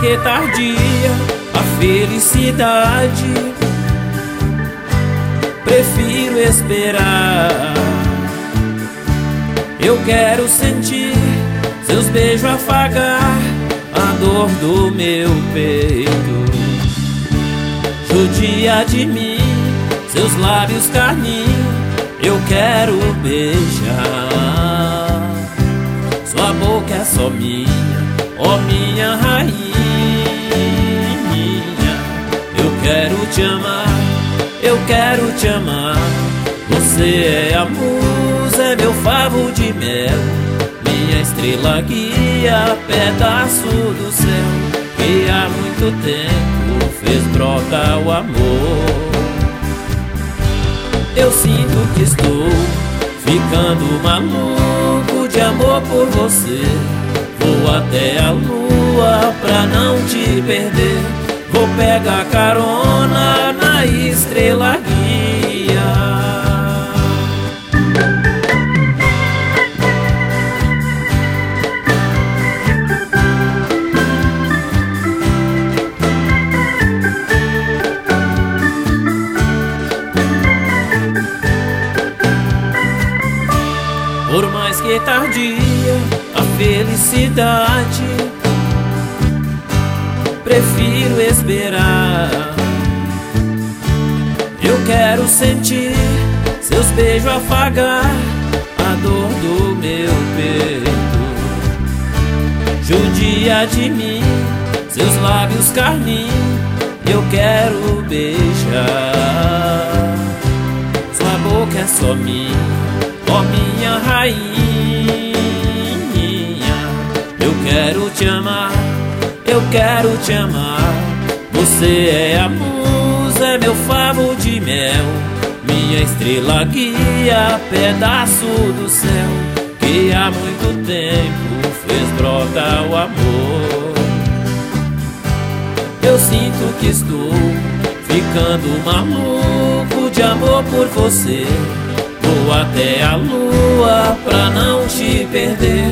que tardia a felicidade, prefiro esperar. Eu quero sentir seus beijos afagar a dor do meu peito. Judia de mim, seus lábios carninhos, eu quero beijar. Sua boca é só minha, ó minha rainha. Eu quero te amar, eu quero te amar. Você é a musa, é meu favo de mel, minha estrela guia, pedaço do céu, que há muito tempo fez brotar o amor. Eu sinto que estou ficando maluco de amor por você. Vou até a lua pra não te perder. Vou pegar carona na estrela guia. Por mais que tardia a felicidade, prefiro esperar. Eu quero sentir seus beijos afagar a dor do meu peito. Judia de mim, seus lábios carninhos, eu quero beijar. Sua boca é só minha, ó minha rainha. Eu quero te amar, eu quero te amar. Você é a musa, é meu favo de mel, minha estrela guia, pedaço do céu, que há muito tempo fez brotar o amor. Eu sinto que estou ficando maluco de amor por você. Vou até a lua pra não te perder.